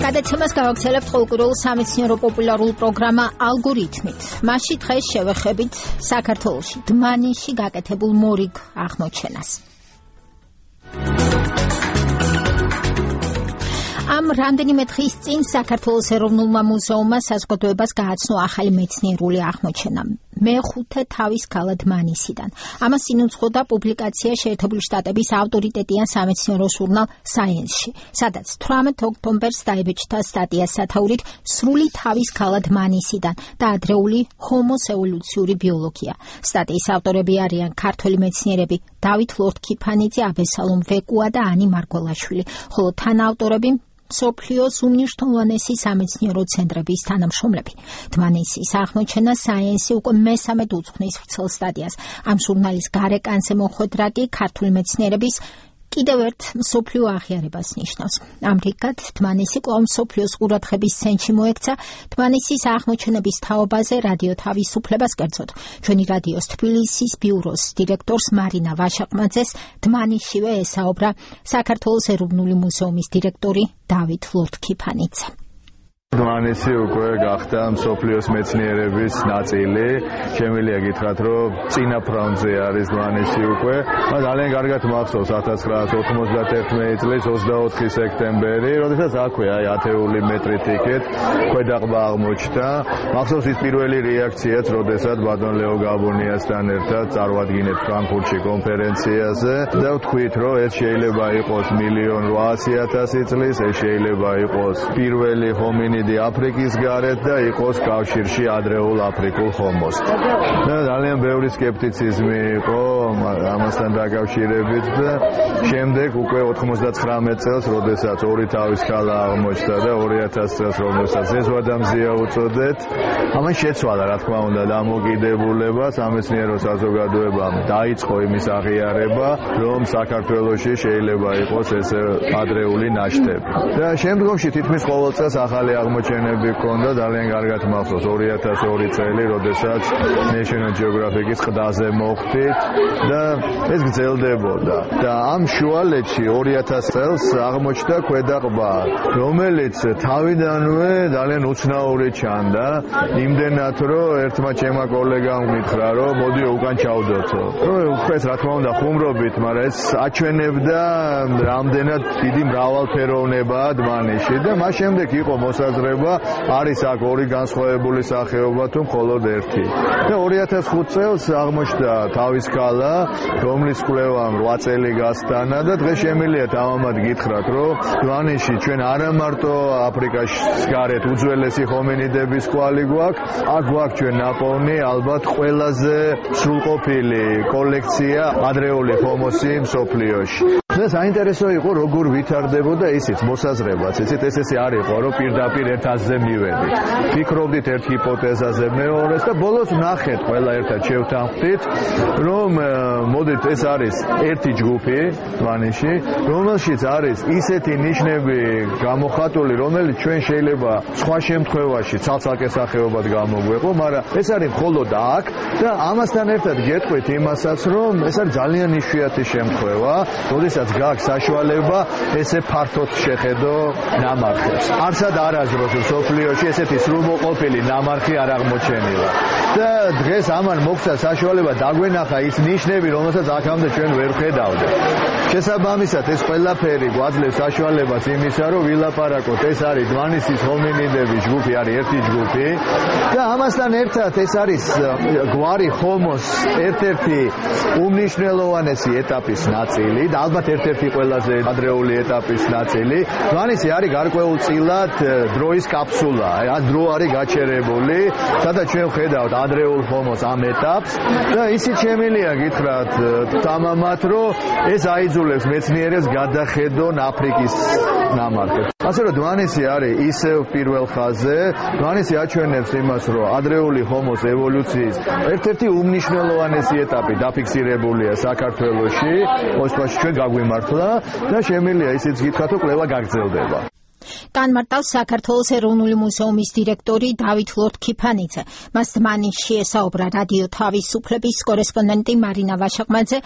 გადაცემას გავაგრძელებთ ყოველკვირეულ სამეცნიერო პოპულარულ პროგრამა ალგორითმით. მასში დღეს შევეხებით საქართველოში დმანისში გაკეთებულ მორიგ აღმოჩენას. Am რამდენიმე დღის წინ საქართველოს ეროვნულმა მუზეუმმა საზოგადოებას გააცნო ახალი მეცნიერული აღმოჩენა. მეხუთე თავის ქალა დმანისიდან. ამას ინუძღოდა პუბლიკაცია შეერთებული შტატების ავტორიტეტიან სამეცნიერო ჟურნალ Science-ში, სადაც 18 ოქტომბერს დაიბეჭდა სტატია სათაურით სრული თავის ქალა დმანისიდან და ადრეული ჰომოს ევოლუციური ბიოლოგია. სტატიის ავტორები არიან ქართველი მეცნიერები დავით ლორთქიფანიძე, აბესალომ ვეკუა და ანი მარგველაშვილი, ხოლო თანაავტორები მსოფლიოს უმნიშვნელოვანესი სამეცნიერო ცენტრების თანამშრომლები. დმანისის აღმოჩენა Science-ი უკვე მესამედ უძღვნის ვრცელ სტატიას. ამ ჟურნალის გარეკანზე მოხვედრა კი ქართული მეცნიერების კიდევ ერთ მსოფლიო აღიარებას ნიშნავს. ამრიგად, დმანისი კვლავ მსოფლიოს ყურადღების ცენტრში მოექცა. დმანისის აღმოჩენების თაობაზე რადიო თავისუფლებას კერძოდ ჩვენი რადიოს თბილისის ბიუროს დირექტორს მარინა ვაშაყმაძეს დმანისშივე ესაუბრა საქართველოს ეროვნული მუზეუმის დირექტორი დავით ლორთქიფანიძე. დმანისი უკვე გახდა მსოფლიოს მეცნიერების ნაწილი. შემიძლია გითხრათ, რომ წინა ფრონტზე არის დმანისი უკვე. ძალიან კარგად მახსოვს 1991 წლის 24 სექტემბერი, როდესაც აქვე ათეული მეტრით იქეთ ქვედაყბა აღმოჩნდა. მახსოვს ის პირველი რეაქციაც, როდესაც ბატონ ლეო გაბონიასთან ერთად წარვადგინეთ ფრანკფურტში კონფერენციაზე და ვთქვით, რომ ეს შეიძლება იყოს 1,800,000 წლის, ეს შეიძლება იყოს პირველი ჰომინიდი აფრიკის გარეთ და იყოს კავშირში ადრეულ აფრიკულ ჰომოსთან. და ძალიან ბევრი სკეპტიციზმი იყო ამასთან დაკავშირებით და შემდეგ უკვე 99 წელს, როდესაც ორი თავის ქალა აღმოჩნდა და 2000 წელს, როდესაც ზეзвადამზია უწოდეთ, ამან შეცვალა, რა თქმა უნდა, დამოკიდებულება სამეცნიერო საზოგადოებამ დაიწყო იმის აღიარება, რომ საქართველოში შეიძლება იყოს ეს ადრეული ნაშთები. და შემდგომში თითქმის ყოველ წელს ახალი აღმოჩენები ჰქონდა. ძალიან კარგად მახსოვს 2002 წელი, როდესაც National Geographic-ის ყდაზე მოხვდით და ეს გრძელდებოდა. და ამ შუალედში 2000 წელს აღმოჩნდა ქვედაყბა, რომელიც თავიდანვე ძალიან უცნაური ჩანდა, იმდენად, რომ ერთმა ჩემმა კოლეგამ მითხრა, რომ მოდი უკან ჩავდოთო. უხეს რა თქმა უნდა ხუმრობით, მაგრამ ეს აჩვენებდა რამდენად დიდი მრავალფეროვნებაა დმანისში და მას შემდეგ იყო მოსაზრება, არის აქ ორი განსხვავებული სახეობა თუ მხოლოდ ერთი. და 2005 წელს აღმოჩნდა თავის ქალა, რომლის კვლევამ 8 წელი გასტანა და დღეს შემიძლია თავამად გითხრათ, რომ დმანისში ჩვენ არა მარტო აფრიკაში გარეთ უძველესი ჰომინიდების კვალი გვაქვს, აქ გვაქვს ჩვენ ნაპოვნი ალბათ ყველაზე სრულყოფილი კოლექცია ადრეული ჰომოსი მსოფლიოში. და საინტერესო იყო, როგორ ვითარდებოდა ისიც მოსაზრებაც. იცით, ეს არ იყო, რომ პირდაპირ ერთ აზრზე მივედით. ფიქრობდით ერთ ჰიპოთეზაზე მეორეს და ბოლოს ნახეთ, ყველა ერთად შევთანხმდით, რომ მოდით ეს არის ერთი ჯგუფი დმანისში, რომელშიც არის ისეთი ნიშნები გამოხატული, რომელიც ჩვენ შეიძლება სხვა შემთხვევაში ცალ-ცალკე სახეობად გამოგვეყო, მაგრამ ეს არის მხოლოდ აქ და ამასთან ერთად გეტყვით იმასაც, რომ ეს არის ძალიან იშვიათი შემთხვევა, როდესაც გაქვს საშუალება ესე ფართოდ შეხედო ნამარხებს. არსად არასდროს მსოფლიოში ესეთი სრულმოყოფილი ნამარხი არ აღმოჩენილა. და დღეს ამან მოგვცა საშუალება დაგვენახა ის ნიშნები, რომელსაც აქამდე ჩვენ ვერ ხედავდით. შესაბამისად, ეს ყველაფერი გვაძლევს საშუალებას იმისა, რომ ვილაპარაკოთ, ეს არის დმანისის ჰომინიდების ჯგუფი, არის ერთი ჯგუფი და ამასთან ერთად ეს არის გვარი ჰომოს ერთ-ერთი უმნიშვნელოვანესი ეტაპის ნაწილი და ალბათ ერთ-ერთი ყველაზე ადრეული ეტაპის ნაწილი. დმანისი არის გარკვეულწილად დროის კაფსულა, ან დრო არის გაჩერებული, სადაც ჩვენ ვხედავთ ადრეულ ჰომოს ამ ეტაპს და ისიც შემიძლია გითხრათ თამამად, რომ ეს აიძულებს მეცნიერებს გადახედონ აფრიკის ნამარხებს. ასე რომ დმანისი არის ისევ პირველ ხაზზე, დმანისი აჩვენებს იმას, რომ ადრეული ჰომოს ევოლუციის ერთ-ერთი უმნიშვნელოვანესი ეტაპი დაფიქსირებულია საქართველოში, ოსმალეთში ჩვენ გაგვიმართლა და შემიძლია ისიც გითხრათ, რომ კვლევა გაგრძელდება. განმარტავს საქართველოს ეროვნული მუზეუმის დირექტორი დავით ლორთქიფანიძე. მას დმანისში ესაუბრა რადიო თავისუფლების კორესპონდენტი მარინა ვაშაყმაძე,